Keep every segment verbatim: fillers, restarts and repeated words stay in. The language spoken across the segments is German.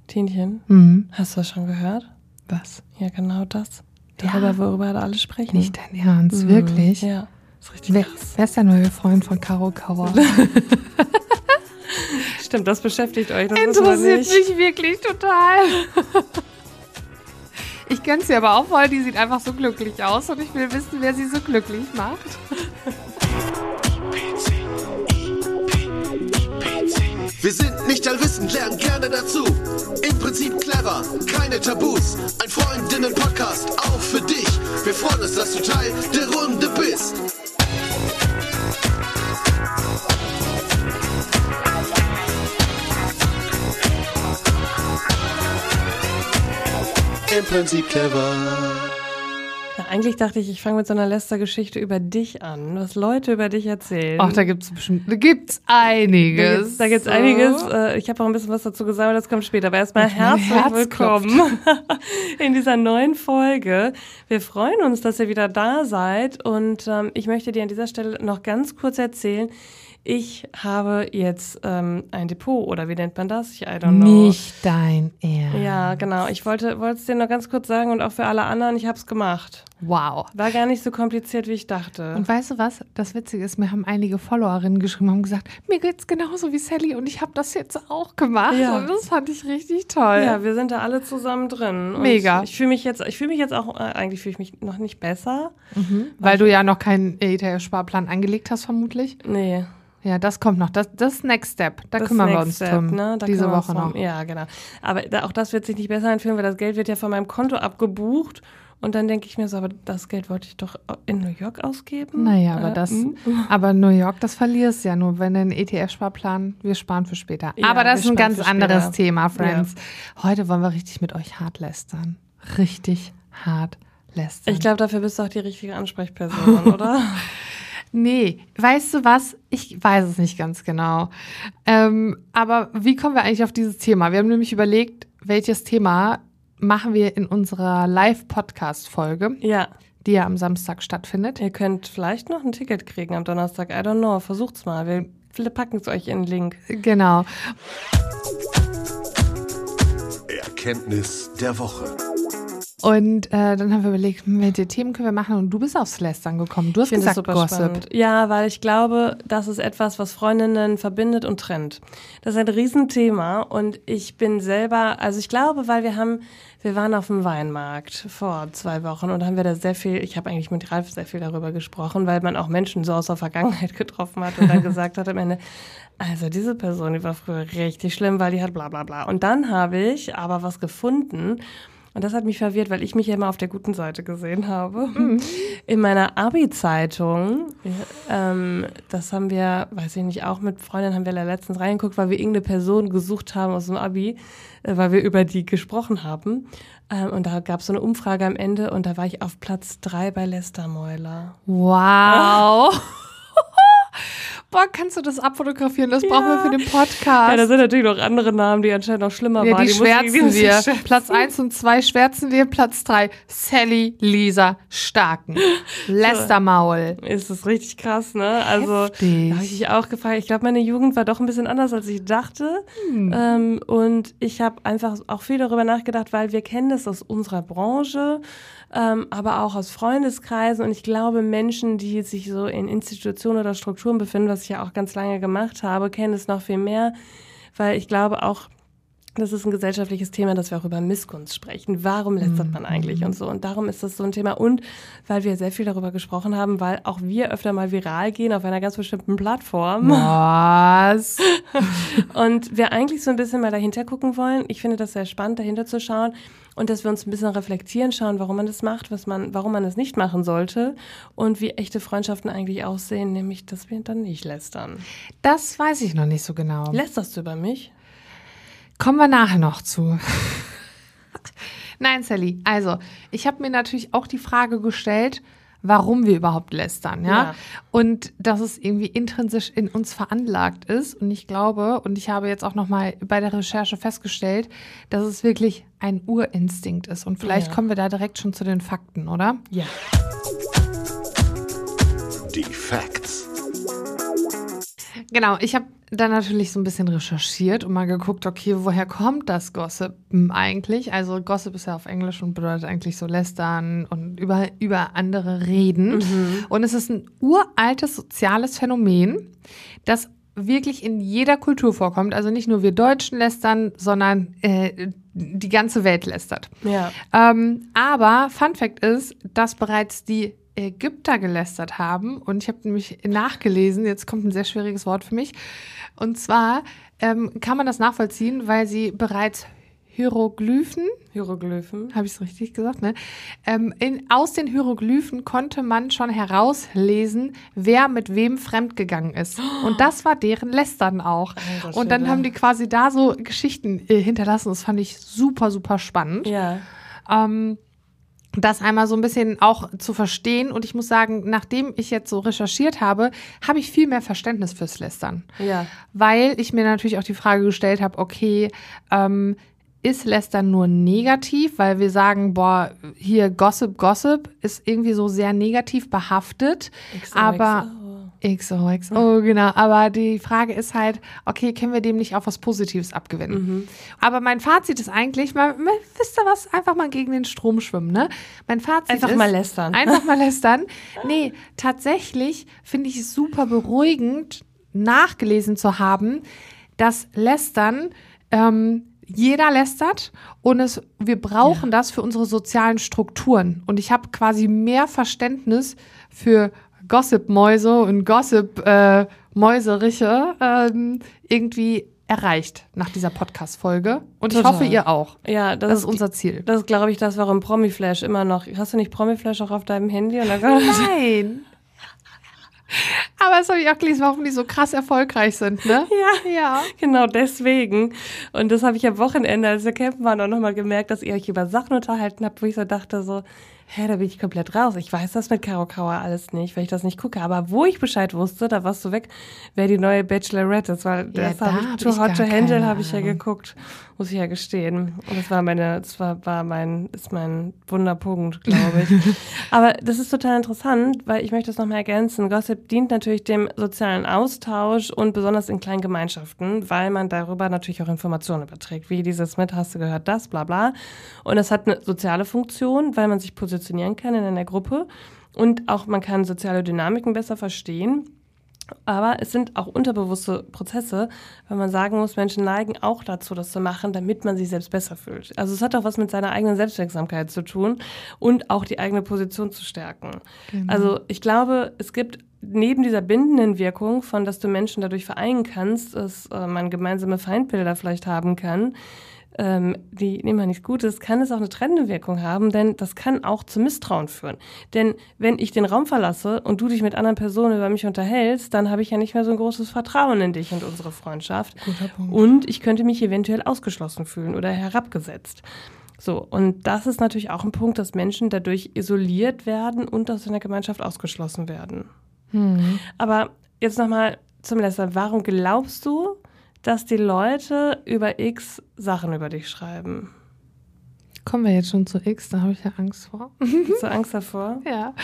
Tinchen, Mhm. hast du das schon gehört? Was? Ja, genau das. Darüber, Ja. worüber alle alle sprechen. Nicht dein Ernst, Mhm. wirklich? Ja, ist richtig Wer, krass. wer ist der neue Freund von Caro Kauer? Stimmt, das beschäftigt euch. Das wissen wir Interessiert nicht. mich wirklich total. Ich gönn's ihr aber auch voll, die sieht einfach so glücklich aus und ich will wissen, wer sie so glücklich macht. Wir sind nicht allwissend, lernen gerne dazu. Im Prinzip clever, keine Tabus. Ein Freundinnen-Podcast, auch für dich. Wir freuen uns, dass du Teil der Runde bist. Im Prinzip clever. Ja, eigentlich dachte ich, ich fange mit so einer Lästergeschichte über dich an, was Leute über dich erzählen. Ach, da gibt's bestimmt, da gibt's einiges. Da gibt's, da gibt's einiges. Äh, Ich habe auch ein bisschen was dazu gesagt, aber das kommt später. Aber erstmal Jetzt mein herzlich Herz willkommen in dieser neuen Folge. Wir freuen uns, dass ihr wieder da seid und ähm, ich möchte dir an dieser Stelle noch ganz kurz erzählen, ich habe jetzt ähm, ein Depot, oder wie nennt man das? Ich, I don't know. Nicht dein Ernst. Ja, genau. Ich wollte wollte es dir noch ganz kurz sagen und auch für alle anderen, ich habe es gemacht. Wow. War gar nicht so kompliziert, wie ich dachte. Und weißt du was? Das Witzige ist, mir haben einige Followerinnen geschrieben, haben gesagt, mir geht's genauso wie Sally und ich habe das jetzt auch gemacht. Ja. Und das fand ich richtig toll. Ja, wir sind da alle zusammen drin. Und Mega. Ich fühle mich jetzt, ich fühle mich jetzt auch, äh, eigentlich fühle ich mich noch nicht besser. Weil du ja noch keinen E T F-Sparplan angelegt hast, vermutlich. Nee. Ja, das kommt noch. Das, das ist Next Step. Da das kümmern wir Next uns Step, drum. ne? Da Diese kümmern wir Woche uns drum. noch. Ja, genau. Aber da, auch das wird sich nicht besser anfühlen, weil das Geld wird ja von meinem Konto abgebucht. Und dann denke ich mir so, aber das Geld wollte ich doch in New York ausgeben. Naja, aber Äh, das, mm. aber New York, das verlierst ja nur, wenn du einen E T F-Sparplan, wir sparen für später. Ja, aber das ist wir ein sparen ganz für anderes später. Thema, Friends. Heute wollen wir richtig mit euch hart lästern. Richtig hart lästern. Ich glaube, dafür bist du auch die richtige Ansprechperson, oder? Nee, weißt du was? Ich weiß es nicht ganz genau. Ähm, aber wie kommen wir eigentlich auf dieses Thema? Wir haben nämlich überlegt, welches Thema machen wir in unserer Live-Podcast-Folge, Ja. die ja am Samstag stattfindet. Ihr könnt vielleicht noch ein Ticket kriegen am Donnerstag. I don't know. Versucht's mal. Wir, wir packen es euch in den Link. Genau. Erkenntnis der Woche. Und äh, dann haben wir überlegt, hm, welche Themen können wir machen? Und du bist aufs Lästern gekommen. Du hast Ich finde das gesagt super Gossip. spannend. Ja, weil ich glaube, das ist etwas, was Freundinnen verbindet und trennt. Das ist ein Riesenthema und ich bin selber, also ich glaube, weil wir haben, wir waren auf dem Weinmarkt vor zwei Wochen und haben wir da sehr viel, ich habe eigentlich mit Ralf sehr viel darüber gesprochen, weil man auch Menschen so aus der Vergangenheit getroffen hat und dann gesagt hat am Ende, also diese Person, die war früher richtig schlimm, weil die hat bla bla bla. Und dann habe ich aber was gefunden. Und das hat mich verwirrt, weil ich mich ja immer auf der guten Seite gesehen habe. Mhm. In meiner Abi-Zeitung, ähm, das haben wir, weiß ich nicht, auch mit Freundinnen haben wir da letztens reingeguckt, weil wir irgendeine Person gesucht haben aus dem Abi, äh, weil wir über die gesprochen haben. Ähm, und da gab es so eine Umfrage am Ende und da war ich auf Platz drei bei Lästermäuler. Wow. Boah, kannst du das abfotografieren? Das Ja. brauchen wir für den Podcast. Ja, da sind natürlich noch andere Namen, die anscheinend noch schlimmer Ja, waren. die muss ich- schwärzen muss ich wir. schwärzen. Platz eins und zwei schwärzen wir. Platz drei Sally Lisa Starken. Lästermaul. Ist das richtig krass, ne? Also, Heftig. da habe ich mich auch gefragt. Ich glaube, meine Jugend war doch ein bisschen anders, als ich dachte. Hm. Ähm, und ich habe einfach auch viel darüber nachgedacht, weil wir kennen das aus unserer Branche, ähm, aber auch aus Freundeskreisen. Und ich glaube, Menschen, die sich so in Institutionen oder Strukturen befinden, was ich ja auch ganz lange gemacht habe, kennen es noch viel mehr, weil ich glaube auch, das ist ein gesellschaftliches Thema, dass wir auch über Missgunst sprechen. Warum lästert man eigentlich und so? Und darum ist das so ein Thema. Und weil wir sehr viel darüber gesprochen haben, weil auch wir öfter mal viral gehen auf einer ganz bestimmten Plattform. Was? Und wir eigentlich so ein bisschen mal dahinter gucken wollen. Ich finde das sehr spannend, dahinter zu schauen. Und dass wir uns ein bisschen reflektieren, schauen, warum man das macht, was man, warum man es nicht machen sollte. Und wie echte Freundschaften eigentlich aussehen, nämlich, dass wir dann nicht lästern. Das weiß ich noch nicht so genau. Lästerst du über mich? Kommen wir nachher noch zu. Nein, Sally, also ich habe mir natürlich auch die Frage gestellt, warum wir überhaupt lästern, ja? Ja. Und dass es irgendwie intrinsisch in uns veranlagt ist. Und ich glaube, und ich habe jetzt auch noch mal bei der Recherche festgestellt, dass es wirklich ein Urinstinkt ist. Und vielleicht Ja. kommen wir da direkt schon zu den Fakten, oder? Ja. Die Facts. Genau, ich habe dann natürlich so ein bisschen recherchiert und mal geguckt, okay, woher kommt das Gossip eigentlich? Also Gossip ist ja auf Englisch und bedeutet eigentlich so lästern und über, über andere reden. Mhm. Und es ist ein uraltes soziales Phänomen, das wirklich in jeder Kultur vorkommt. Also nicht nur wir Deutschen lästern, sondern äh, die ganze Welt lästert. Ja. Ähm, aber Fun Fact ist, dass bereits die Ägypter gelästert haben. Und ich habe nämlich nachgelesen, jetzt kommt ein sehr schwieriges Wort für mich. Und zwar ähm, kann man das nachvollziehen, weil sie bereits Hieroglyphen, Hieroglyphen, habe ich es richtig gesagt, ne? Ähm, in, aus den Hieroglyphen konnte man schon herauslesen, wer mit wem fremdgegangen ist. Und das war deren Lästern auch. Alter, und dann haben die quasi da so Geschichten äh, hinterlassen. Das fand ich super, super spannend. Ja. Ähm, das einmal so ein bisschen auch zu verstehen. Und ich muss sagen, nachdem ich jetzt so recherchiert habe, habe ich viel mehr Verständnis fürs Lästern. Ja. Weil ich mir natürlich auch die Frage gestellt habe, okay, ähm, ist Lästern nur negativ? Weil wir sagen, boah, hier Gossip, Gossip ist irgendwie so sehr negativ behaftet. X O, aber X O, X O, genau. Aber die Frage ist halt, okay, können wir dem nicht auch was Positives abgewinnen? Mhm. Aber mein Fazit ist eigentlich, mal, mal, wisst ihr was, einfach mal gegen den Strom schwimmen, ne? Mein Fazit einfach ist... Einfach mal lästern. Einfach mal lästern. Nee, tatsächlich finde ich es super beruhigend, nachgelesen zu haben, dass Lästern... Ähm, Jeder lästert und es, wir brauchen ja. das für unsere sozialen Strukturen. Und ich habe quasi mehr Verständnis für Gossip-Mäuse und Gossip-Mäuseriche äh, ähm, irgendwie erreicht nach dieser Podcast-Folge. Und Total. Ich hoffe, ihr auch. Ja, das, das ist ist unser Ziel. Das ist, glaube ich, das, warum Promiflash immer noch... Hast du nicht Promiflash auch auf deinem Handy? Und dann Nein. Aber das habe ich auch gelesen, warum die so krass erfolgreich sind, ne? Ja, ja. Genau deswegen. Und das habe ich am Wochenende, als wir campen waren, auch nochmal gemerkt, dass ihr euch über Sachen unterhalten habt, wo ich so dachte so, hä, da bin ich komplett raus. Ich weiß das mit Caro Kauer alles nicht, weil ich das nicht gucke. Aber wo ich Bescheid wusste, da warst du weg, wer die neue Bachelorette ist, weil ja, das habe ich, Too Hot to Handle habe ich ja geguckt, muss ich ja gestehen. Und das war meine, das war, war mein, ist mein Wunderpunkt, glaube ich. Aber das ist total interessant, weil ich möchte das nochmal ergänzen. Gossip dient natürlich dem sozialen Austausch und besonders in kleinen Gemeinschaften, weil man darüber natürlich auch Informationen überträgt, wie dieses mit, hast du gehört, das, bla bla. Und es hat eine soziale Funktion, weil man sich positionieren kann in einer Gruppe und auch man kann soziale Dynamiken besser verstehen. Aber es sind auch unterbewusste Prozesse, weil man sagen muss, Menschen neigen auch dazu, das zu machen, damit man sich selbst besser fühlt. Also es hat auch was mit seiner eigenen Selbstwirksamkeit zu tun und auch die eigene Position zu stärken. Genau. Also ich glaube, es gibt neben dieser bindenden Wirkung von, dass du Menschen dadurch vereinen kannst, dass äh, man gemeinsame Feindbilder vielleicht haben kann, ähm, die nehmen wir nichts Gutes, kann es auch eine trennende Wirkung haben, denn das kann auch zu Misstrauen führen. Denn wenn ich den Raum verlasse und du dich mit anderen Personen über mich unterhältst, dann habe ich ja nicht mehr so ein großes Vertrauen in dich und unsere Freundschaft. Guter Punkt. Und ich könnte mich eventuell ausgeschlossen fühlen oder herabgesetzt. So, und das ist natürlich auch ein Punkt, dass Menschen dadurch isoliert werden und aus einer Gemeinschaft ausgeschlossen werden. Hm. Aber jetzt nochmal zum Lästern. Warum glaubst du, dass die Leute über X Sachen über dich schreiben? Kommen wir jetzt schon zu X, da habe ich ja Angst vor. Hast du Angst davor? Ja.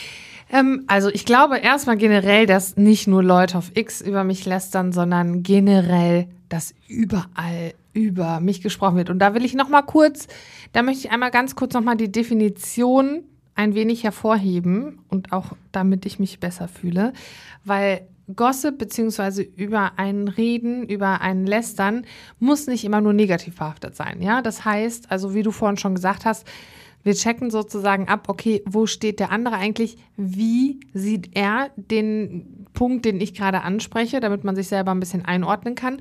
Ähm, also ich glaube erstmal generell, dass nicht nur Leute auf X über mich lästern, sondern generell, dass überall über mich gesprochen wird. Und da will ich nochmal kurz, da möchte ich einmal ganz kurz nochmal die Definition ein wenig hervorheben und auch damit ich mich besser fühle, weil Gossip beziehungsweise über ein Reden, über ein Lästern muss nicht immer nur negativ behaftet sein. Ja, das heißt, also wie du vorhin schon gesagt hast, wir checken sozusagen ab, okay, wo steht der andere eigentlich? Wie sieht er den Punkt, den ich gerade anspreche, damit man sich selber ein bisschen einordnen kann?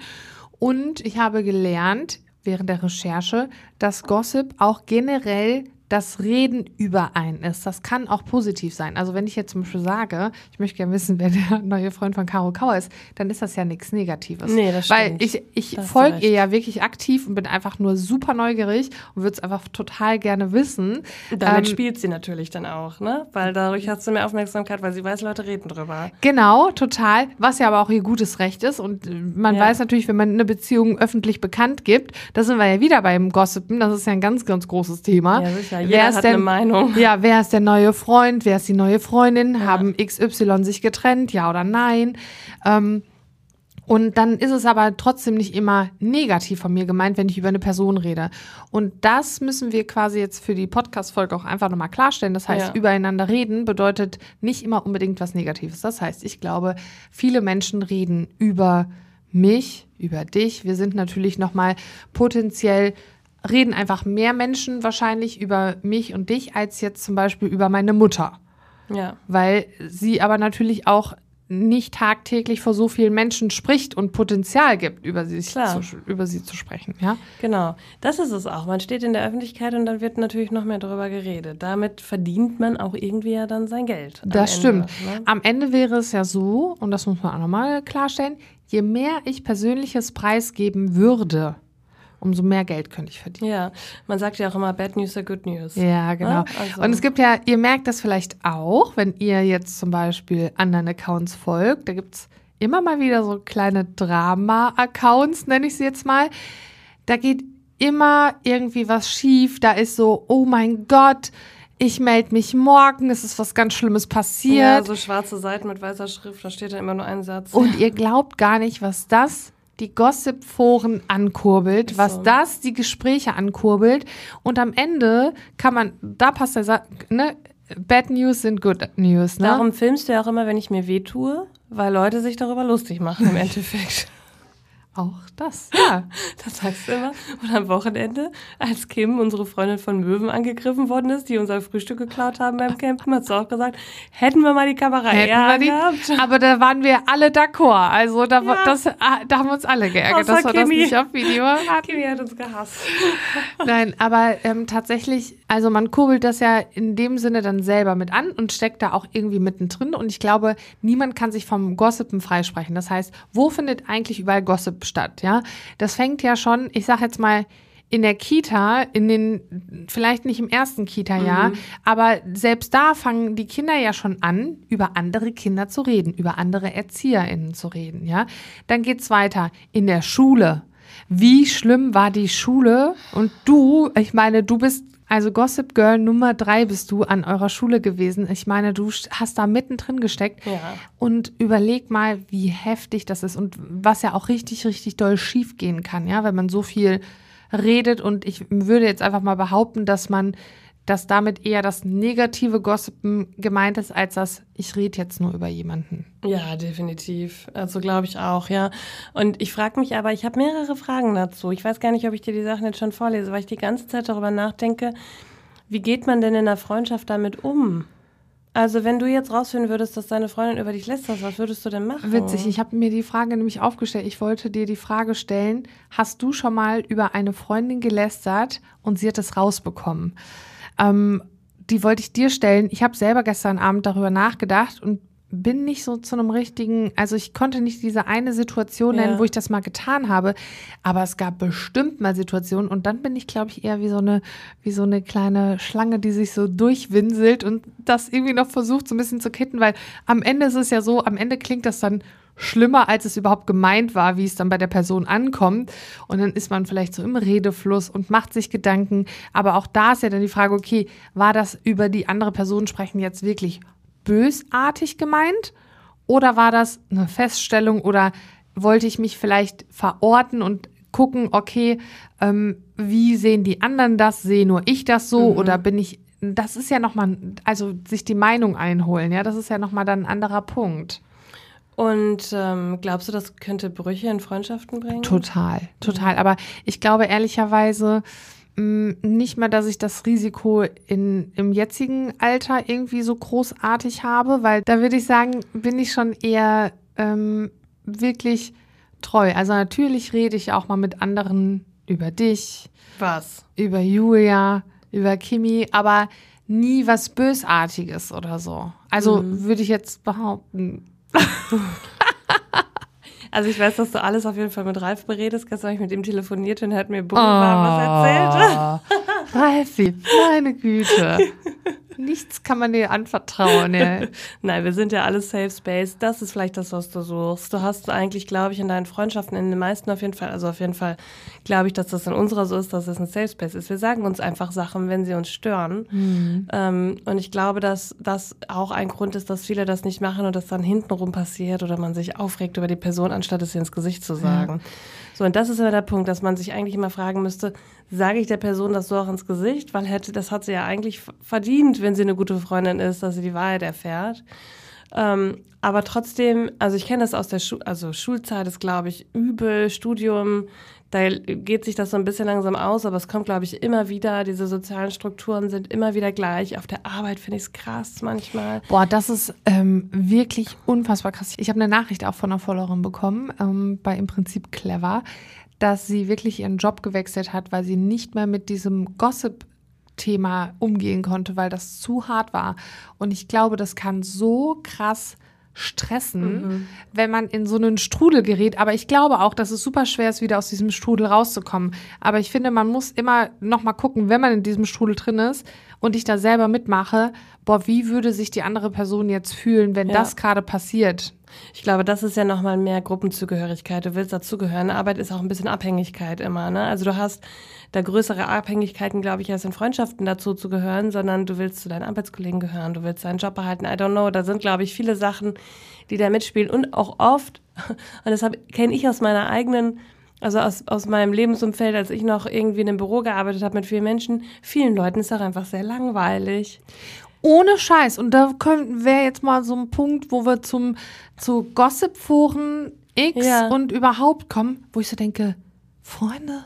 Und ich habe gelernt während der Recherche, dass Gossip auch generell das Reden über einen ist. Das kann auch positiv sein. Also wenn ich jetzt zum Beispiel sage, ich möchte gerne wissen, wer der neue Freund von Caro Kauer ist, dann ist das ja nichts Negatives. Nee, das stimmt. Weil ich, ich folge ihr ja wirklich aktiv und bin einfach nur super neugierig und würde es einfach total gerne wissen. Damit ähm, spielt sie natürlich dann auch, ne? Weil dadurch hast du mehr Aufmerksamkeit, weil sie weiß, Leute reden drüber. Genau, total. Was ja aber auch ihr gutes Recht ist. Und man ja. weiß natürlich, wenn man eine Beziehung öffentlich bekannt gibt, da sind wir ja wieder beim Gossipen. Das ist ja ein ganz, ganz großes Thema. Ja, sicher. Jeder wer ist hat der, eine Meinung. Ja, wer ist der neue Freund, wer ist die neue Freundin, Ja. haben X Y sich getrennt, ja oder nein? Ähm, Und dann ist es aber trotzdem nicht immer negativ von mir gemeint, wenn ich über eine Person rede. Und das müssen wir quasi jetzt für die Podcast-Folge auch einfach nochmal klarstellen. Das heißt, Ja. übereinander reden bedeutet nicht immer unbedingt was Negatives. Das heißt, ich glaube, viele Menschen reden über mich, über dich. Wir sind natürlich nochmal potenziell, reden einfach mehr Menschen wahrscheinlich über mich und dich, als jetzt zum Beispiel über meine Mutter. Ja. Weil sie aber natürlich auch nicht tagtäglich vor so vielen Menschen spricht und Potenzial gibt, über sie, zu, über sie zu sprechen. Ja? Genau, das ist es auch. Man steht in der Öffentlichkeit und dann wird natürlich noch mehr darüber geredet. Damit verdient man auch irgendwie ja dann sein Geld. Das Ende, stimmt. ne? Am Ende wäre es ja so, und das muss man auch nochmal klarstellen, je mehr ich Persönliches preisgeben würde, umso mehr Geld könnte ich verdienen. Ja, man sagt ja auch immer, bad news are good news. Ja, genau. Ja, also. Und es gibt ja, ihr merkt das vielleicht auch, wenn ihr jetzt zum Beispiel anderen Accounts folgt, da gibt's immer mal wieder so kleine Drama-Accounts, nenne ich sie jetzt mal. Da geht immer irgendwie was schief, da ist so, oh mein Gott, ich melde mich morgen, es ist was ganz Schlimmes passiert. Ja, so schwarze Seiten mit weißer Schrift, da steht dann immer nur ein Satz. Und ihr glaubt gar nicht, was das die Gossip-Foren ankurbelt, was so. das die Gespräche ankurbelt. Und am Ende kann man, da passt der Satz, ne, Bad News sind Good News, ne? Darum filmst du ja auch immer, wenn ich mir wehtue, weil Leute sich darüber lustig machen im Endeffekt. Auch das, ja. Das sagst du immer. Und am Wochenende, als Kim, unsere Freundin von Möwen, angegriffen worden ist, die unser Frühstück geklaut haben beim Campen, hat sie auch gesagt, hätten wir mal die Kamera Hätten eher wir die, gehabt. aber da waren wir alle d'accord. Also da, Ja. das, da haben wir uns alle geärgert, Außer dass wir das Kimi. nicht auf Video hatten. Kimi hat uns gehasst. Nein, aber ähm, tatsächlich, also man kurbelt das ja in dem Sinne dann selber mit an und steckt da auch irgendwie mittendrin. Und ich glaube, niemand kann sich vom Gossipen freisprechen. Das heißt, wo findet eigentlich überall Gossip statt? Ja, das fängt ja schon, ich sag jetzt mal, in der Kita, in den, vielleicht nicht im ersten Kita-Jahr, mhm. aber selbst da fangen die Kinder ja schon an, über andere Kinder zu reden, über andere ErzieherInnen zu reden, ja. Dann geht's weiter in der Schule. Wie schlimm war die Schule? Und du, ich meine, du bist, also Gossip Girl Nummer drei bist du an eurer Schule gewesen. Ich meine, du hast da mittendrin gesteckt. Ja. Und überleg mal, wie heftig das ist und was ja auch richtig, richtig doll schief gehen kann, ja, wenn man so viel redet. Und ich würde jetzt einfach mal behaupten, dass man, dass damit eher das negative Gossipen gemeint ist, als das, ich rede jetzt nur über jemanden. Ja, definitiv. Also glaube ich auch, ja. Und ich frage mich aber, ich habe mehrere Fragen dazu. Ich weiß gar nicht, ob ich dir die Sachen jetzt schon vorlese, weil ich die ganze Zeit darüber nachdenke, wie geht man denn in der Freundschaft damit um? Also wenn du jetzt rausfinden würdest, dass deine Freundin über dich lästert, was würdest du denn machen? Witzig, ich habe mir die Frage nämlich aufgestellt. Ich wollte dir die Frage stellen, hast du schon mal über eine Freundin gelästert und sie hat es rausbekommen? Ähm, die wollte ich dir stellen. Ich habe selber gestern Abend darüber nachgedacht und bin nicht so zu einem richtigen, also ich konnte nicht diese eine Situation nennen, Ja. wo ich das mal getan habe, aber es gab bestimmt mal Situationen und dann bin ich, glaube ich, eher wie so eine, wie so eine kleine Schlange, die sich so durchwinselt und das irgendwie noch versucht, so ein bisschen zu kitten, weil am Ende ist es ja so, am Ende klingt das dann schlimmer, als es überhaupt gemeint war, wie es dann bei der Person ankommt. Und dann ist man vielleicht so im Redefluss und macht sich Gedanken. Aber auch da ist ja dann die Frage, okay, war das über die andere Person sprechen jetzt wirklich bösartig gemeint? Oder war das eine Feststellung oder wollte ich mich vielleicht verorten und gucken, okay, ähm, wie sehen die anderen das? Sehe nur ich das so? Mhm. Oder bin ich, das ist ja nochmal, also sich die Meinung einholen, ja, das ist ja nochmal dann ein anderer Punkt. Und ähm, glaubst du, das könnte Brüche in Freundschaften bringen? Total, total. Aber ich glaube ehrlicherweise mh, nicht mal, dass ich das Risiko in, im jetzigen Alter irgendwie so großartig habe, weil da würde ich sagen, bin ich schon eher ähm, wirklich treu. Also natürlich rede ich auch mal mit anderen über dich. Was? Über Julia, über Kimi, aber nie was Bösartiges oder so. Also mhm. würde ich jetzt behaupten. Also ich weiß, dass du alles auf jeden Fall mit Ralf beredest. Gestern habe ich mit ihm telefoniert und er hat mir bummwarm was erzählt. Ralfi, meine Güte. nichts kann man dir anvertrauen. Ja. Nein, wir sind ja alle Safe Space. Das ist vielleicht das, was du suchst. Du hast eigentlich, glaube ich, in deinen Freundschaften, in den meisten auf jeden Fall, also auf jeden Fall glaube ich, dass das in unserer so ist, dass es ein Safe Space ist. Wir sagen uns einfach Sachen, wenn sie uns stören. Mhm. Ähm, und ich glaube, dass das auch ein Grund ist, dass viele das nicht machen und das dann hintenrum passiert oder man sich aufregt über die Person, anstatt es ihr ins Gesicht zu sagen. Ja. So, und das ist immer der Punkt, dass man sich eigentlich immer fragen müsste, sage ich der Person das so auch ins Gesicht? Weil hätte, das hat sie ja eigentlich verdient, wenn sie eine gute Freundin ist, dass sie die Wahrheit erfährt. Ähm, aber trotzdem, also ich kenne das aus der Schu- also Schulzeit ist, glaube ich, übel, Studium, da geht sich das so ein bisschen langsam aus, aber es kommt, glaube ich, immer wieder, diese sozialen Strukturen sind immer wieder gleich. Auf der Arbeit finde ich es krass manchmal. Boah, das ist ähm, wirklich unfassbar krass. Ich habe eine Nachricht auch von einer Followerin bekommen, ähm, bei Im Prinzip Clever, dass sie wirklich ihren Job gewechselt hat, weil sie nicht mehr mit diesem Gossip-Thema umgehen konnte, weil das zu hart war. Und ich glaube, das kann so krass stressen, mhm. wenn man in so einen Strudel gerät. Aber ich glaube auch, dass es super schwer ist, wieder aus diesem Strudel rauszukommen. Aber ich finde, man muss immer noch mal gucken, wenn man in diesem Strudel drin ist und ich da selber mitmache, boah, wie würde sich die andere Person jetzt fühlen, wenn ja. das gerade passiert? Ich glaube, das ist ja nochmal mehr Gruppenzugehörigkeit. Du willst dazugehören. Arbeit ist auch ein bisschen Abhängigkeit immer, ne? Also du hast da größere Abhängigkeiten, glaube ich, als in Freundschaften dazu zu gehören, sondern du willst zu deinen Arbeitskollegen gehören, du willst deinen Job behalten. I don't know. Da sind, glaube ich, viele Sachen, die da mitspielen. Und auch oft, und das kenne ich aus meiner eigenen, also aus, aus meinem Lebensumfeld, als ich noch irgendwie in einem Büro gearbeitet habe mit vielen Menschen, vielen Leuten ist auch einfach sehr langweilig. Ohne Scheiß. Und da wäre jetzt mal so ein Punkt, wo wir zum zu Gossip-Foren X ja. und überhaupt kommen, wo ich so denke, Freunde,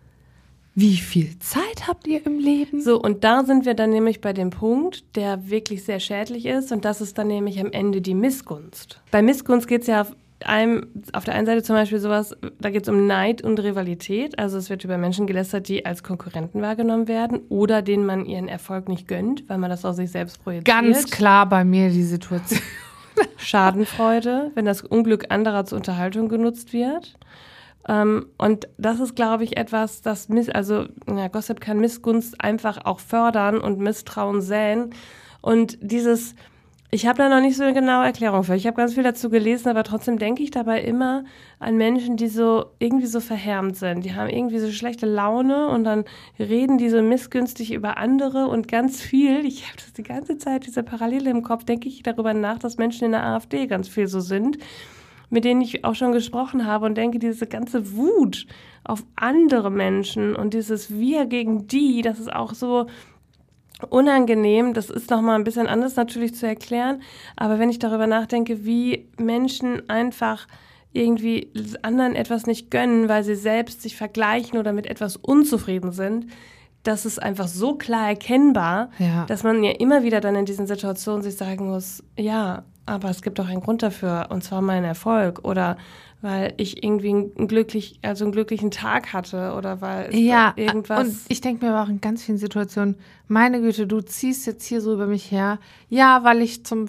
wie viel Zeit habt ihr im Leben? So, und da sind wir dann nämlich bei dem Punkt, der wirklich sehr schädlich ist, und das ist dann nämlich am Ende die Missgunst. Bei Missgunst geht es ja auf, einem, auf der einen Seite zum Beispiel sowas, da geht es um Neid und Rivalität, also es wird über Menschen gelästert, die als Konkurrenten wahrgenommen werden oder denen man ihren Erfolg nicht gönnt, weil man das auf sich selbst projiziert. Ganz klar bei mir die Situation. Schadenfreude, wenn das Unglück anderer zur Unterhaltung genutzt wird. Ähm, und das ist, glaube ich, etwas, das Miss, also ja, Gossip kann Missgunst einfach auch fördern und Misstrauen säen. Und dieses, ich habe da noch nicht so eine genaue Erklärung für. Ich habe ganz viel dazu gelesen, aber trotzdem denke ich dabei immer an Menschen, die so irgendwie so verhärmt sind. Die haben irgendwie so schlechte Laune und dann reden die so missgünstig über andere und ganz viel, ich habe das die ganze Zeit, diese Parallele im Kopf, denke ich darüber nach, dass Menschen in der AfD ganz viel so sind, mit denen ich auch schon gesprochen habe und denke, diese ganze Wut auf andere Menschen und dieses Wir gegen die, das ist auch so unangenehm. Das ist nochmal ein bisschen anders natürlich zu erklären, aber wenn ich darüber nachdenke, wie Menschen einfach irgendwie anderen etwas nicht gönnen, weil sie selbst sich vergleichen oder mit etwas unzufrieden sind, das ist einfach so klar erkennbar, ja. dass man ja immer wieder dann in diesen Situationen sich sagen muss, ja, aber es gibt doch einen Grund dafür, und zwar mein Erfolg oder weil ich irgendwie einen, glücklich, also einen glücklichen Tag hatte oder weil es ja, irgendwas... Und ich denke mir aber auch in ganz vielen Situationen, meine Güte, du ziehst jetzt hier so über mich her, ja, weil ich zum,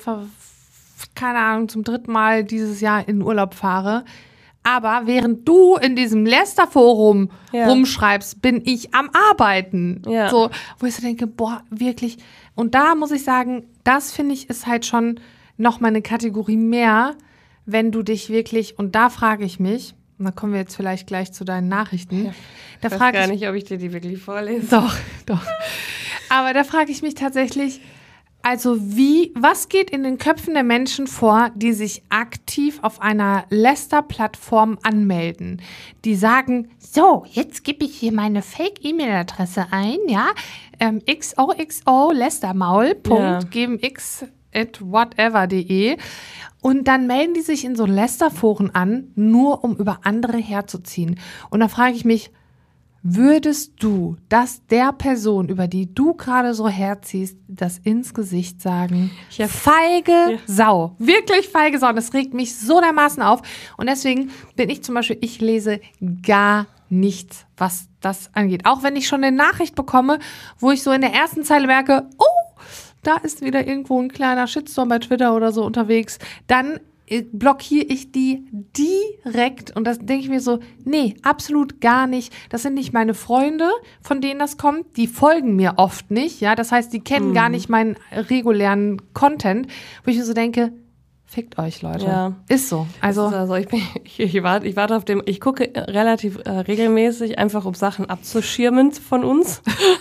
keine Ahnung, zum dritten Mal dieses Jahr in Urlaub fahre, aber während du in diesem Lästerforum ja. rumschreibst, bin ich am Arbeiten. Ja. So, wo ich so denke, boah, wirklich. Und da muss ich sagen, das finde ich ist halt schon noch mal eine Kategorie mehr, wenn du dich wirklich, und da frage ich mich, und da kommen wir jetzt vielleicht gleich zu deinen Nachrichten. Ja, da ich weiß frage gar ich, nicht, ob ich dir die wirklich vorlese. Doch, doch. Aber da frage ich mich tatsächlich, also wie, was geht in den Köpfen der Menschen vor, die sich aktiv auf einer Läster-Plattform anmelden? Die sagen, so, jetzt gebe ich hier meine Fake-E-Mail-Adresse ein, ja, ähm, xoxo lästermaul Punkt geben x at whatever punkt de und dann melden die sich in so Lästerforen an, nur um über andere herzuziehen. Und da frage ich mich, würdest du das der Person, über die du gerade so herziehst, das ins Gesicht sagen? Ja. Feige ja. Sau. Wirklich feige Sau. Und das regt mich so dermaßen auf. Und deswegen bin ich zum Beispiel, ich lese gar nichts, was das angeht. Auch wenn ich schon eine Nachricht bekomme, wo ich so in der ersten Zeile merke, oh, da ist wieder irgendwo ein kleiner Shitstorm bei Twitter oder so unterwegs, dann blockiere ich die direkt. Und das denke ich mir so, nee, absolut gar nicht. Das sind nicht meine Freunde, von denen das kommt. Die folgen mir oft nicht. Ja, das heißt, die kennen mhm. gar nicht meinen regulären Content, wo ich mir so denke, fickt euch, Leute. Ja. Ist so. Also, ist also ich, bin, ich, ich, warte, ich warte auf dem, ich gucke relativ äh, regelmäßig, einfach um Sachen abzuschirmen von uns.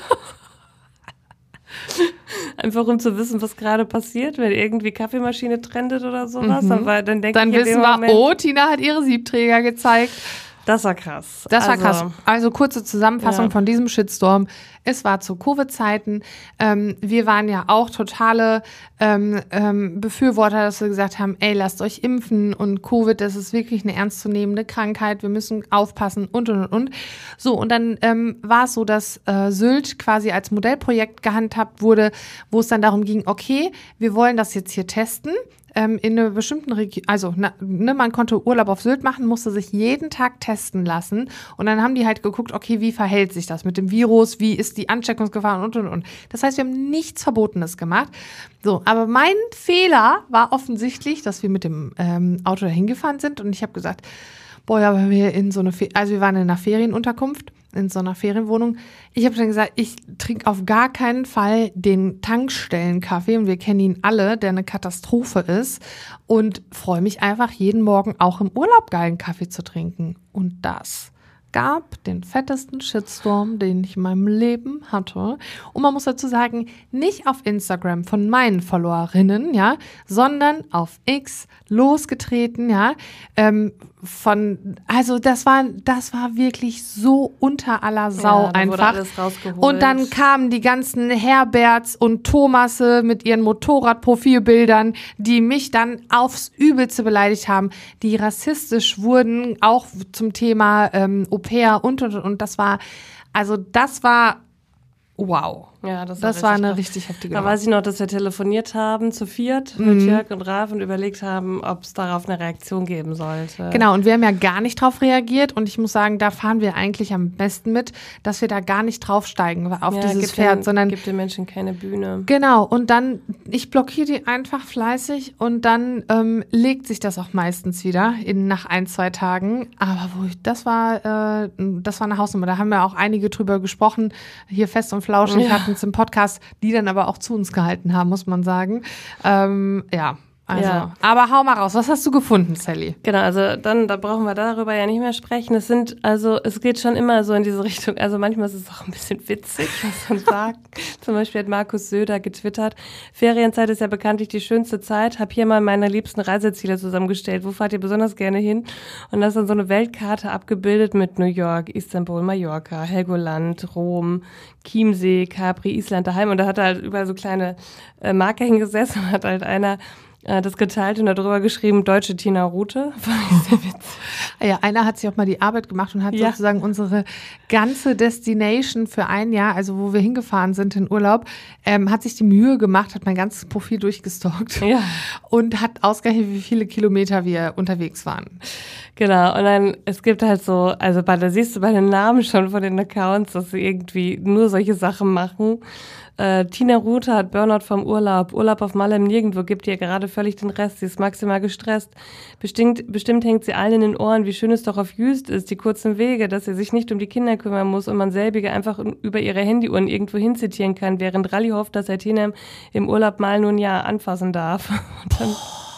Einfach um zu wissen, was gerade passiert, wenn irgendwie Kaffeemaschine trendet oder sowas. Mhm. Dann, war, dann, denk dann ich wissen wir, Moment, oh, Tina hat ihre Siebträger gezeigt. Das war krass. Das war also, krass. Also kurze Zusammenfassung ja. von diesem Shitstorm. Es war zu Covid-Zeiten. Ähm, wir waren ja auch totale ähm, ähm, Befürworter, dass wir gesagt haben, ey, lasst euch impfen und Covid, das ist wirklich eine ernstzunehmende Krankheit. Wir müssen aufpassen und, und, und. So, und dann ähm, war es so, dass äh, Sylt quasi als Modellprojekt gehandhabt wurde, wo es dann darum ging, okay, wir wollen das jetzt hier testen. Ähm, in einer bestimmten Region, also na, ne, man konnte Urlaub auf Sylt machen, musste sich jeden Tag testen lassen und dann haben die halt geguckt, okay, wie verhält sich das mit dem Virus, wie ist die Ansteckungsgefahr und, und, und. Das heißt, wir haben nichts Verbotenes gemacht. So, aber mein Fehler war offensichtlich, dass wir mit dem ähm, Auto dahin gefahren sind und ich habe gesagt, boah, ja, wenn wir in so eine, Fe- also wir waren in einer Ferienunterkunft, in so einer Ferienwohnung. Ich habe dann gesagt, ich trinke auf gar keinen Fall den Tankstellenkaffee und wir kennen ihn alle, der eine Katastrophe ist und freue mich einfach jeden Morgen auch im Urlaub geilen Kaffee zu trinken. Und das gab den fettesten Shitstorm, den ich in meinem Leben hatte. Und man muss dazu sagen, nicht auf Instagram von meinen Followerinnen, ja, sondern auf X losgetreten, ja, ähm, von, also das war, das war wirklich so unter aller Sau ja, da einfach. Wurde alles rausgeholt. Und dann kamen die ganzen Herberts und Thomasse mit ihren Motorradprofilbildern, die mich dann aufs Übelste beleidigt haben, die rassistisch wurden, auch zum Thema ähm, Au-pair und, und, und das war, also das war, wow. Ja, das, das war, war eine krass. richtig heftige Da Nummer. weiß ich noch, dass wir telefoniert haben zu viert Mhm. mit Jörg und Ralf und überlegt haben, ob es darauf eine Reaktion geben sollte. Genau, und wir haben ja gar nicht drauf reagiert und ich muss sagen, da fahren wir eigentlich am besten mit, dass wir da gar nicht draufsteigen auf ja, dieses gibt Pferd, den, sondern gibt den Menschen keine Bühne. genau, und dann, ich blockiere die einfach fleißig und dann ähm, legt sich das auch meistens wieder in nach ein, zwei Tagen. Aber wo ich, das war, äh, das war eine Hausnummer. Da haben wir auch einige drüber gesprochen, hier fest und flauschig, Ja. hatten es im Podcast, die dann aber auch zu uns gehalten haben, muss man sagen. Ähm, ja. Also, Ja. aber hau mal raus. Was hast du gefunden, Sally? Genau, also dann, da brauchen wir darüber ja nicht mehr sprechen. Es sind, also es geht schon immer so in diese Richtung. Also manchmal ist es auch ein bisschen witzig, was man sagt. Zum Beispiel hat Markus Söder getwittert, Ferienzeit ist ja bekanntlich die schönste Zeit. Hab hier mal meine liebsten Reiseziele zusammengestellt. Wo fahrt ihr besonders gerne hin? Und da ist dann so eine Weltkarte abgebildet mit New York, Istanbul, Mallorca, Helgoland, Rom, Chiemsee, Capri, Island daheim. Und da hat er halt überall so kleine äh, Marker hingesessen und hat halt einer äh, das geteilt und darüber geschrieben, deutsche Tina Rute. Fand ich sehr witzig. Ja, einer hat sich auch mal die Arbeit gemacht und hat Ja. sozusagen unsere ganze Destination für ein Jahr, also wo wir hingefahren sind in Urlaub, ähm, hat sich die Mühe gemacht, hat mein ganzes Profil durchgestalkt Ja. und hat ausgerechnet, wie viele Kilometer wir unterwegs waren. Genau, und dann, es gibt halt so, also bei, da siehst du bei den Namen schon von den Accounts, dass sie irgendwie nur solche Sachen machen. Äh, Tina Rute hat Burnout vom Urlaub, Urlaub auf Malle im Nirgendwo, gibt ihr gerade völlig den Rest, sie ist maximal gestresst. Bestimmt, bestimmt hängt sie allen in den Ohren, wie schön es doch auf Jüst ist, die kurzen Wege, dass sie sich nicht um die Kinder kümmern muss und man selbige einfach über ihre Handyuhren irgendwo hinzitieren kann, während Rally hofft, dass er Tina im Urlaub mal nur ein Jahr anfassen darf. Und dann,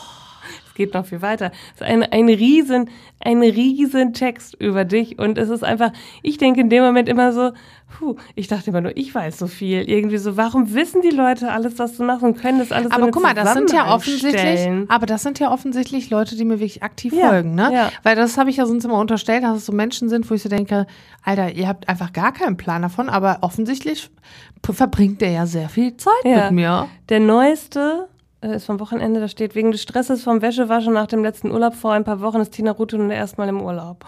geht noch viel weiter. Es ist ein, ein riesen, ein riesen Text über dich und es ist einfach, ich denke in dem Moment immer so, puh, ich dachte immer nur, ich weiß so viel. Irgendwie so, warum wissen die Leute alles, was du machst und können das alles so Aber in guck mal, das sind ja offensichtlich, stellen. aber das sind ja offensichtlich Leute, die mir wirklich aktiv Ja, folgen, ne? ja. Weil das habe ich ja sonst immer unterstellt, dass es so Menschen sind, wo ich so denke, Alter, ihr habt einfach gar keinen Plan davon, aber offensichtlich p- verbringt der ja sehr viel Zeit Ja. mit mir. Der neueste äh, ist vom Wochenende, da steht, wegen des Stresses vom Wäschewaschen nach dem letzten Urlaub vor ein paar Wochen ist Tina Rute nun erstmal im Urlaub.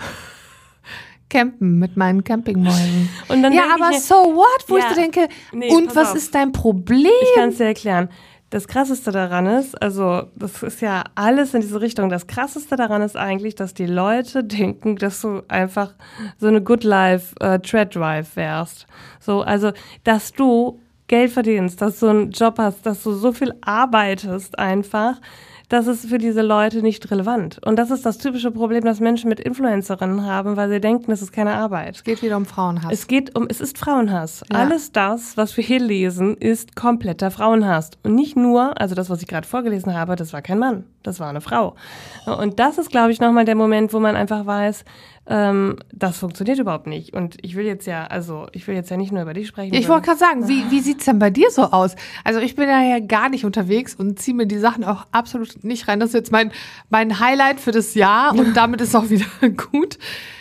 Campen mit meinen Campingmäusen. Und dann Ja, denk ich aber mir- so what? Wo Ja. ich so denke, Nee, und pass was auf. ist dein Problem? Ich kann es dir erklären. Das Krasseste daran ist, also das ist ja alles in diese Richtung, das Krasseste daran ist eigentlich, dass die Leute denken, dass du einfach so eine Good Life äh, Tread Drive wärst. So, also, dass du Geld verdienst, dass du einen Job hast, dass du so viel arbeitest einfach, das ist für diese Leute nicht relevant. Und das ist das typische Problem, das Menschen mit Influencerinnen haben, weil sie denken, es ist keine Arbeit. Es geht wieder um Frauenhass. Es geht um, es ist Frauenhass. Ja. Alles das, was wir hier lesen, ist kompletter Frauenhass. Und nicht nur, also das, was ich gerade vorgelesen habe, das war kein Mann, das war eine Frau. Und das ist, glaube ich, nochmal der Moment, wo man einfach weiß, ähm, das funktioniert überhaupt nicht. Und ich will jetzt ja, also ich will jetzt ja nicht nur über dich sprechen. Ich wollte gerade sagen, wie, wie sieht's denn bei dir so aus? Also ich bin ja gar nicht unterwegs und ziehe mir die Sachen auch absolut nicht rein. Das ist jetzt mein, mein Highlight für das Jahr und damit ist auch wieder gut.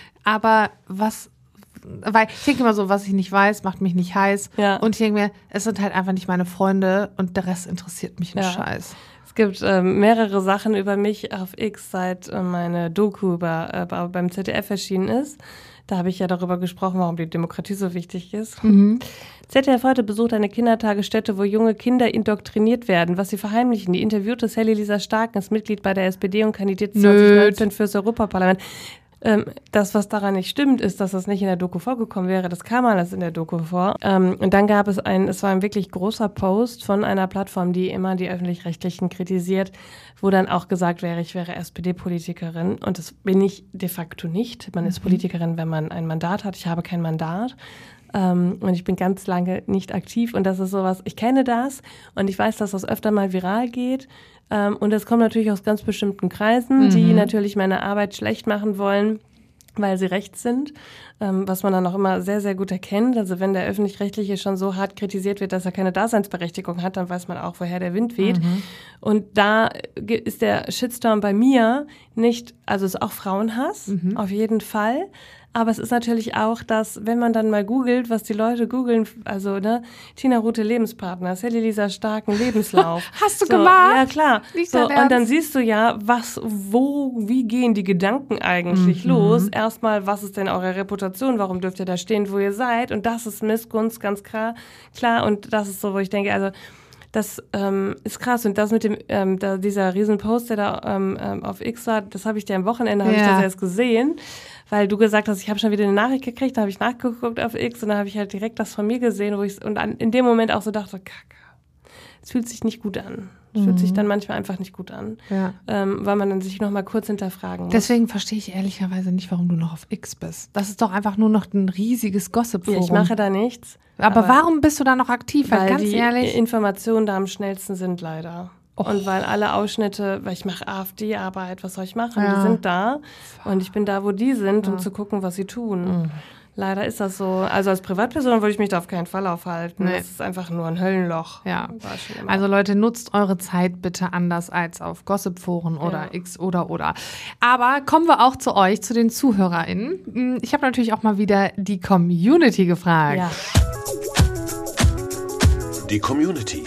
Aber was, weil ich denke immer so, was ich nicht weiß, macht mich nicht heiß. Ja. Und ich denke mir, es sind halt einfach nicht meine Freunde und der Rest interessiert mich einen Ja. Scheiß. Es gibt ähm, mehrere Sachen über mich auf X, seit äh, meine Doku über, äh, beim Z D F erschienen ist. Da habe ich ja darüber gesprochen, warum die Demokratie so wichtig ist. Mhm. Z D F heute besucht eine Kindertagesstätte, wo junge Kinder indoktriniert werden, was sie verheimlichen. Die interviewte Sally Lisa Starken ist Mitglied bei der S P D und kandidiert zwanzig neunzehn fürs Europaparlament. Ähm, das, was daran nicht stimmt, ist, dass das nicht in der Doku vorgekommen wäre. Das kam alles in der Doku vor. Ähm, und dann gab es ein, es war ein wirklich großer Post von einer Plattform, die immer die Öffentlich-Rechtlichen kritisiert, wo dann auch gesagt wäre, ich wäre S P D-Politikerin. Und das bin ich de facto nicht. Man ist Politikerin, wenn man ein Mandat hat. Ich habe kein Mandat. Ähm, und ich bin ganz lange nicht aktiv. Und das ist sowas, ich kenne das und ich weiß, dass das öfter mal viral geht. Ähm, und das kommt natürlich aus ganz bestimmten Kreisen, mhm. die natürlich meine Arbeit schlecht machen wollen, weil sie rechts sind, ähm, was man dann auch immer sehr, sehr gut erkennt. Also wenn der Öffentlich-Rechtliche schon so hart kritisiert wird, dass er keine Daseinsberechtigung hat, dann weiß man auch, woher der Wind weht. Mhm. Und da ist der Shitstorm bei mir nicht, also es ist auch Frauenhass, mhm. auf jeden Fall. Aber es ist natürlich auch, dass, wenn man dann mal googelt, was die Leute googeln, also ne, Tina Ruthe Lebenspartner, Sally Lisa Starken Lebenslauf. Hast du so, gemacht? Ja, klar. Nicht So, dein Ernst? und dann siehst du ja, was, wo, wie gehen die Gedanken eigentlich Mhm. los? Erstmal, was ist denn eure Reputation? Warum dürft ihr da stehen, wo ihr seid? Und das ist Missgunst, ganz klar. Klar, und das ist so, wo ich denke, also, das ähm, ist krass. Und das mit dem, ähm, da, dieser Riesenpost, der da ähm, ähm, auf X war, das habe ich dir am Wochenende, habe Ja. ich das erst gesehen, weil du gesagt hast, ich habe schon wieder eine Nachricht gekriegt, da habe ich nachgeguckt auf X und dann habe ich halt direkt das von mir gesehen, wo ich und an, in dem Moment auch so dachte, Kacke, es fühlt sich nicht gut an. Es mhm. fühlt sich dann manchmal einfach nicht gut an, Ja. ähm, weil man dann sich nochmal kurz hinterfragen muss. Deswegen verstehe ich ehrlicherweise nicht, warum du noch auf X bist. Das ist doch einfach nur noch ein riesiges Gossip-Forum. Ja, ich mache da nichts. aber, aber warum bist du da noch aktiv? Weil, Weil ganz die ehrlich, Informationen da am schnellsten sind, leider. Oh. Und weil alle Ausschnitte, weil ich mache AfD-Arbeit, was soll ich machen? Ja. Die sind da und ich bin da, wo die sind, um Ja. zu gucken, was sie tun. Mhm. Leider ist das so. Also als Privatperson würde ich mich da auf keinen Fall aufhalten. Nee. Das ist einfach nur ein Höllenloch. Ja. War schon immer. Also Leute, nutzt eure Zeit bitte anders als auf Gossip-Foren oder Ja. X oder oder. Aber kommen wir auch zu euch, zu den ZuhörerInnen. Ich habe natürlich auch mal wieder die Community gefragt. ja. Die Community.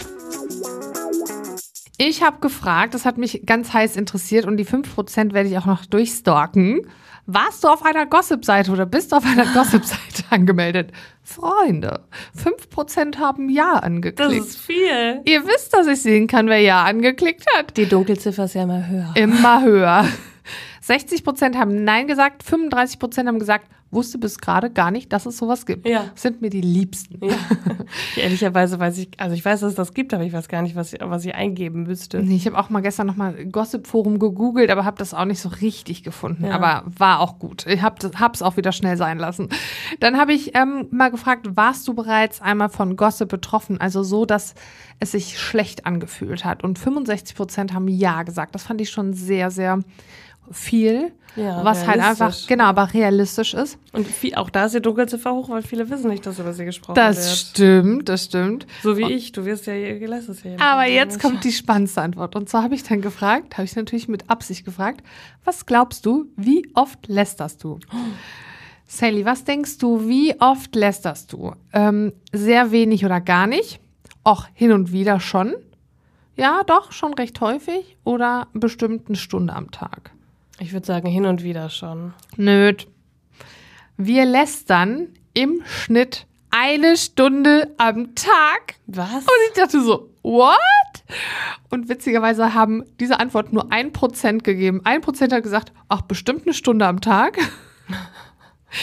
Ich habe gefragt, das hat mich ganz heiß interessiert und die fünf Prozent werde ich auch noch durchstalken. Warst du auf einer Gossip-Seite oder bist du auf einer Gossip-Seite angemeldet? Freunde, fünf Prozent haben Ja Das angeklickt. ist viel. Ihr wisst, dass ich sehen kann, wer Ja angeklickt hat. Die Dunkelziffer ist ja immer höher. Immer höher. sechzig Prozent haben Nein gesagt, fünfunddreißig Prozent haben gesagt, wusste bis gerade gar nicht, dass es sowas gibt. Ja. Sind mir die Liebsten. Ja. Ehrlicherweise weiß ich, also ich weiß, dass es das gibt, aber ich weiß gar nicht, was ich, was ich eingeben müsste. Nee, ich habe auch mal gestern nochmal Gossip-Forum gegoogelt, aber habe das auch nicht so richtig gefunden. Ja. Aber war auch gut. Ich habe es auch wieder schnell sein lassen. Dann habe ich ähm, mal gefragt, warst du bereits einmal von Gossip betroffen? Also so, dass es sich schlecht angefühlt hat. Und fünfundsechzig Prozent haben Ja gesagt. Das fand ich schon sehr, sehr viel. Ja, was halt einfach, realistisch. genau, aber realistisch ist. Und viel, auch da ist die Dunkelziffer hoch, weil viele wissen nicht, dass über sie gesprochen Das wird. stimmt, das stimmt. So wie ich, du wirst ja, lässt es ja jeden Aber Tag jetzt nicht. kommt die spannendste Antwort. Und zwar habe ich dann gefragt, habe ich natürlich mit Absicht gefragt, was glaubst du, wie oft lästerst du? Sally, was denkst du, wie oft lästerst du? Ähm, sehr wenig oder gar nicht? Och, hin und wieder schon? Ja, doch, schon recht häufig? Oder bestimmt eine Stunde am Tag? Ich würde sagen, hin und wieder schon. Nöt. Wir lästern im Schnitt eine Stunde am Tag. Was? Und ich dachte so, what? Und witzigerweise haben diese Antwort nur ein Prozent gegeben. Ein Prozent hat gesagt, ach, bestimmt eine Stunde am Tag.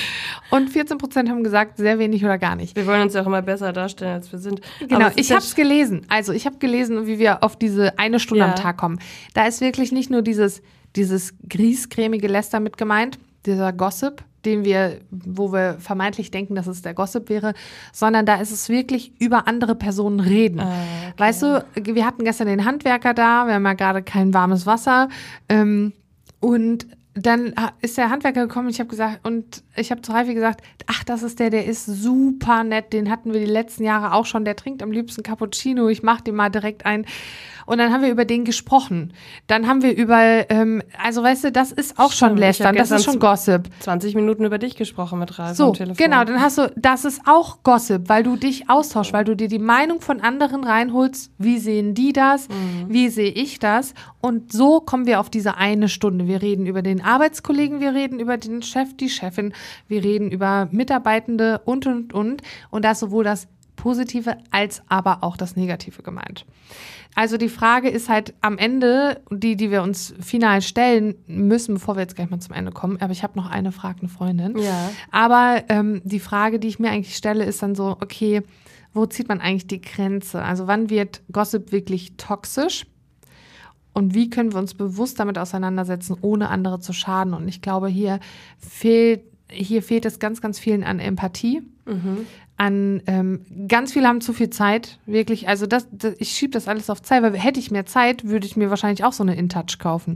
Und vierzehn Prozent haben gesagt, sehr wenig oder gar nicht. Wir wollen uns ja auch immer besser darstellen, als wir sind. Genau, ich habe es gelesen. Also ich habe gelesen, wie wir auf diese eine Stunde ja. am Tag kommen. Da ist wirklich nicht nur dieses, dieses griesgrämige Läster mit gemeint, dieser Gossip, den wir, wo wir vermeintlich denken, dass es der Gossip wäre, sondern da ist es wirklich über andere Personen reden. Ah, okay. Weißt du, wir hatten gestern den Handwerker da, wir haben ja gerade kein warmes Wasser ähm, und dann ist der Handwerker gekommen und ich habe gesagt, und ich habe zu Ralfi gesagt, ach, das ist der, der ist super nett, den hatten wir die letzten Jahre auch schon, der trinkt am liebsten Cappuccino, ich mache dem mal direkt ein. Und dann haben wir über den gesprochen. Dann haben wir über, ähm, also weißt du, das ist auch schon Lästern, das ist schon Gossip. zwanzig Minuten über dich gesprochen mit Ralf so, am Telefon. Genau, dann hast du, das ist auch Gossip, weil du dich austauschst, weil du dir die Meinung von anderen reinholst, wie sehen die das, mhm. wie sehe ich das und so kommen wir auf diese eine Stunde. Wir reden über den Arbeitskollegen, wir reden über den Chef, die Chefin, wir reden über Mitarbeitende und, und, und und da ist sowohl das Positive als aber auch das Negative gemeint. Also die Frage ist halt am Ende, die, die wir uns final stellen müssen, bevor wir jetzt gleich mal zum Ende kommen, aber ich habe noch eine fragende Freundin. Ja. Aber ähm, die Frage, die ich mir eigentlich stelle, ist dann so, okay, wo zieht man eigentlich die Grenze? Also wann wird Gossip wirklich toxisch? Und wie können wir uns bewusst damit auseinandersetzen, ohne andere zu schaden? Und ich glaube, hier fehlt, hier fehlt es ganz, ganz vielen an Empathie. Mhm. An ähm, ganz viele haben zu viel Zeit, wirklich, also das, das ich schiebe das alles auf Zeit, weil hätte ich mehr Zeit, würde ich mir wahrscheinlich auch so eine InTouch kaufen.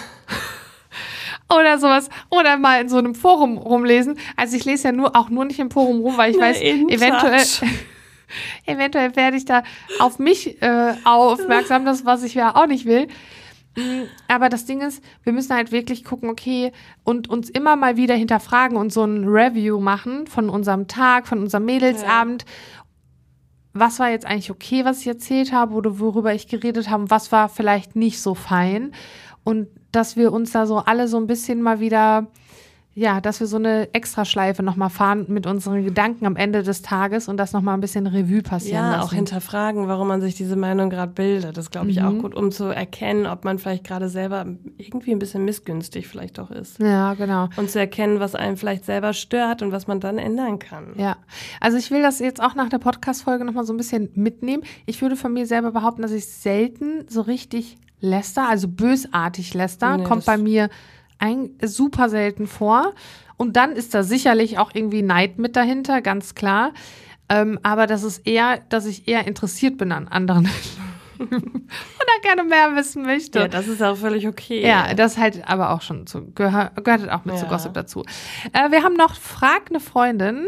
Oder sowas, oder mal in so einem Forum rumlesen. Also ich lese ja nur auch nur nicht im Forum rum, weil ich eine weiß, eventuell eventuell werde ich da auf mich äh, aufmerksam, das was ich ja auch nicht will. Aber das Ding ist, wir müssen halt wirklich gucken, okay, und uns immer mal wieder hinterfragen und so ein Review machen von unserem Tag, von unserem Mädelsabend. Ja. Was war jetzt eigentlich okay, was ich erzählt habe oder worüber ich geredet habe, was war vielleicht nicht so fein. Und dass wir uns da so alle so ein bisschen mal wieder, ja, dass wir so eine Extraschleife nochmal fahren mit unseren Gedanken am Ende des Tages und das nochmal ein bisschen Revue passieren ja, lassen. Ja, auch hinterfragen, warum man sich diese Meinung gerade bildet. Das glaube ich mhm. auch gut, um zu erkennen, ob man vielleicht gerade selber irgendwie ein bisschen missgünstig vielleicht auch ist. Ja, genau. Und zu erkennen, was einen vielleicht selber stört und was man dann ändern kann. Ja, also ich will das jetzt auch nach der Podcast-Folge nochmal so ein bisschen mitnehmen. Ich würde von mir selber behaupten, dass ich selten so richtig läster, also bösartig läster, nee, kommt bei mir ein, super selten vor. Und dann ist da sicherlich auch irgendwie Neid mit dahinter, ganz klar. Ähm, aber das ist eher, dass ich eher interessiert bin an anderen oder gerne mehr wissen möchte. Ja, das ist auch völlig okay. Ja, das halt aber auch schon zu, gehör, gehört halt auch mit ja. zu Gossip dazu. Äh, wir haben noch Frag eine Freundin.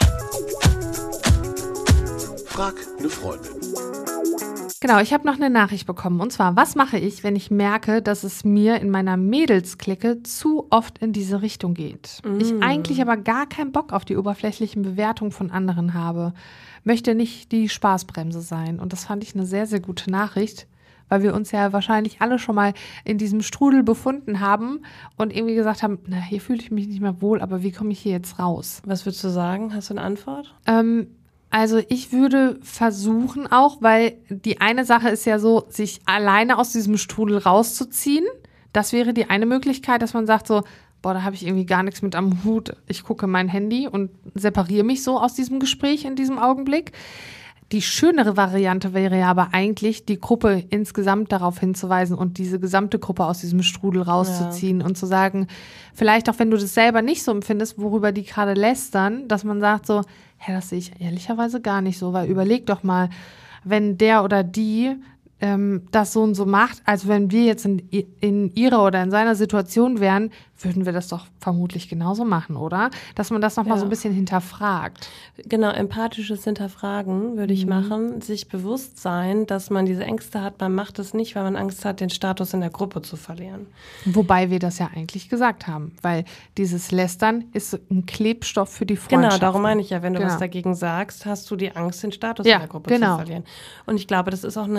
Frag eine Freundin. Genau, ich habe noch eine Nachricht bekommen. Und zwar, was mache ich, wenn ich merke, dass es mir in meiner Mädelsklicke zu oft in diese Richtung geht? Mm. Ich eigentlich aber gar keinen Bock auf die oberflächlichen Bewertungen von anderen habe. Möchte nicht die Spaßbremse sein. Und das fand ich eine sehr, sehr gute Nachricht, weil wir uns ja wahrscheinlich alle schon mal in diesem Strudel befunden haben und irgendwie gesagt haben, na, hier fühle ich mich nicht mehr wohl, aber wie komme ich hier jetzt raus? Was würdest du sagen? Hast du eine Antwort? Ähm, Also ich würde versuchen auch, weil die eine Sache ist ja so, sich alleine aus diesem Strudel rauszuziehen. Das wäre die eine Möglichkeit, dass man sagt so, boah, da habe ich irgendwie gar nichts mit am Hut. Ich gucke mein Handy und separiere mich so aus diesem Gespräch in diesem Augenblick. Die schönere Variante wäre ja aber eigentlich, die Gruppe insgesamt darauf hinzuweisen und diese gesamte Gruppe aus diesem Strudel rauszuziehen ja. und zu sagen, vielleicht auch wenn du das selber nicht so empfindest, worüber die gerade lästern, dass man sagt so, hä, das sehe ich ehrlicherweise gar nicht so, weil überleg doch mal, wenn der oder die ähm, das so und so macht, also wenn wir jetzt in, in ihrer oder in seiner Situation wären, würden wir das doch vermutlich genauso machen, oder? Dass man das nochmal ja. so ein bisschen hinterfragt. Genau, empathisches Hinterfragen würde ich mhm. machen, sich bewusst sein, dass man diese Ängste hat, man macht es nicht, weil man Angst hat, den Status in der Gruppe zu verlieren. Wobei wir das ja eigentlich gesagt haben, weil dieses Lästern ist ein Klebstoff für die Freundschaft. Genau, darum meine ich ja, wenn du genau. was dagegen sagst, hast du die Angst, den Status ja, in der Gruppe genau. zu verlieren. Und ich glaube, das ist auch eine reale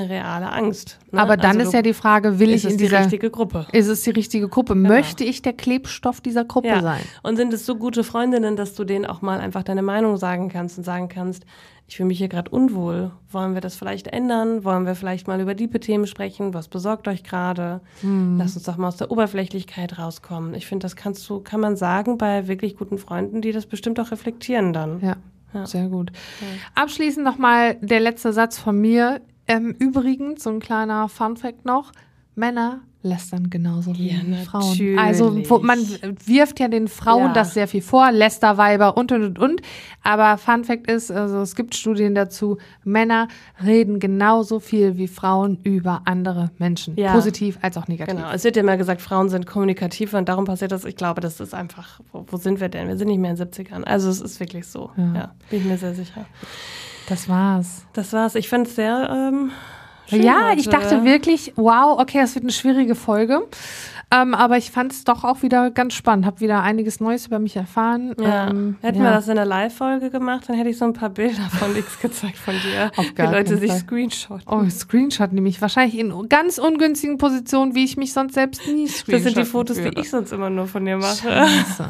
totale Angst. Ne? Aber dann also ist ja die Frage, will ist ich in es dieser... die richtige Gruppe? Ist es die richtige Gruppe? Genau. Möchte ich der Klebstoff dieser Gruppe Ja. sein? Und sind es so gute Freundinnen, dass du denen auch mal einfach deine Meinung sagen kannst und sagen kannst, ich fühle mich hier gerade unwohl. Wollen wir das vielleicht ändern? Wollen wir vielleicht mal über die Themen sprechen? Was besorgt euch gerade? Hm. Lass uns doch mal aus der Oberflächlichkeit rauskommen. Ich finde, das kannst du, kann man sagen bei wirklich guten Freunden, die das bestimmt auch reflektieren dann. Ja, ja. Sehr gut. Ja. Abschließend nochmal der letzte Satz von mir. Ähm, übrigens, so ein kleiner Funfact noch, Männer lästern genauso wie ja, Frauen. Natürlich. Also wo, man wirft ja den Frauen ja. das sehr viel vor, Lästerweiber und, und, und, und. Aber Funfact ist, also es gibt Studien dazu, Männer reden genauso viel wie Frauen über andere Menschen. Ja. Positiv als auch negativ. Genau, es wird ja immer gesagt, Frauen sind kommunikativer und darum passiert das. Ich glaube, das ist einfach, wo, wo sind wir denn? Wir sind nicht mehr in den siebzigern. Also es ist wirklich so. Ja, ja bin ich mir sehr sicher. Das war's. Das war's. Ich fand es sehr... Ähm Schön ja, heute. Ich dachte wirklich, wow, okay, das wird eine schwierige Folge. Ähm, aber ich fand es doch auch wieder ganz spannend. Habe wieder einiges Neues über mich erfahren. Ja. Ähm, Hätten ja. wir das in der Live-Folge gemacht, dann hätte ich so ein paar Bilder von Nix gezeigt von dir. Auf gar die Leute sich Fall. Screenshotten. Oh, Screenshot nämlich. Wahrscheinlich in ganz ungünstigen Positionen, wie ich mich sonst selbst nie screenshotten Das sind die Fotos, würde. die ich sonst immer nur von dir mache. Scheiße.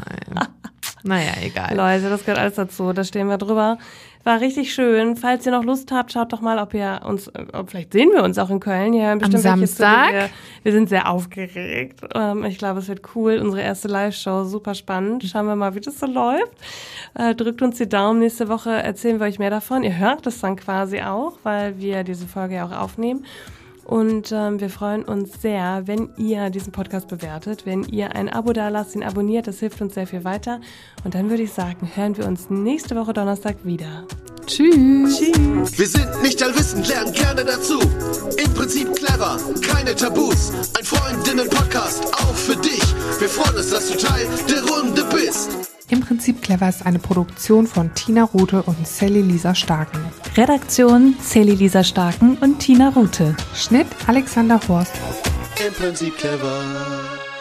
Naja, egal. Leute, das gehört alles dazu. Da stehen wir drüber. War richtig schön. Falls ihr noch Lust habt, schaut doch mal, ob ihr uns, ob vielleicht sehen wir uns auch in Köln. Hier Am bestimmt Samstag. Wir, wir sind sehr aufgeregt. Ähm, ich glaube, es wird cool. Unsere erste Live-Show, super spannend. Schauen wir mal, wie das so läuft. Äh, drückt uns die Daumen. Nächste Woche erzählen wir euch mehr davon. Ihr hört es dann quasi auch, weil wir diese Folge ja auch aufnehmen. Und ähm, wir freuen uns sehr, wenn ihr diesen Podcast bewertet, wenn ihr ein Abo da lasst, ihn abonniert, das hilft uns sehr viel weiter. Und dann würde ich sagen, hören wir uns nächste Woche Donnerstag wieder. Tschüss. Tschüss. Wir sind nicht allwissend, lernen gerne dazu. Im Prinzip clever, keine Tabus. Ein Freundinnen-Podcast, auch für dich. Wir freuen uns, dass du Teil der Runde bist. Im Prinzip clever ist eine Produktion von Tina Ruthe und Sally Lisa Starken. Redaktion Sally Lisa Starken und Tina Ruthe. Schnitt Alexander Horst. Im Prinzip clever.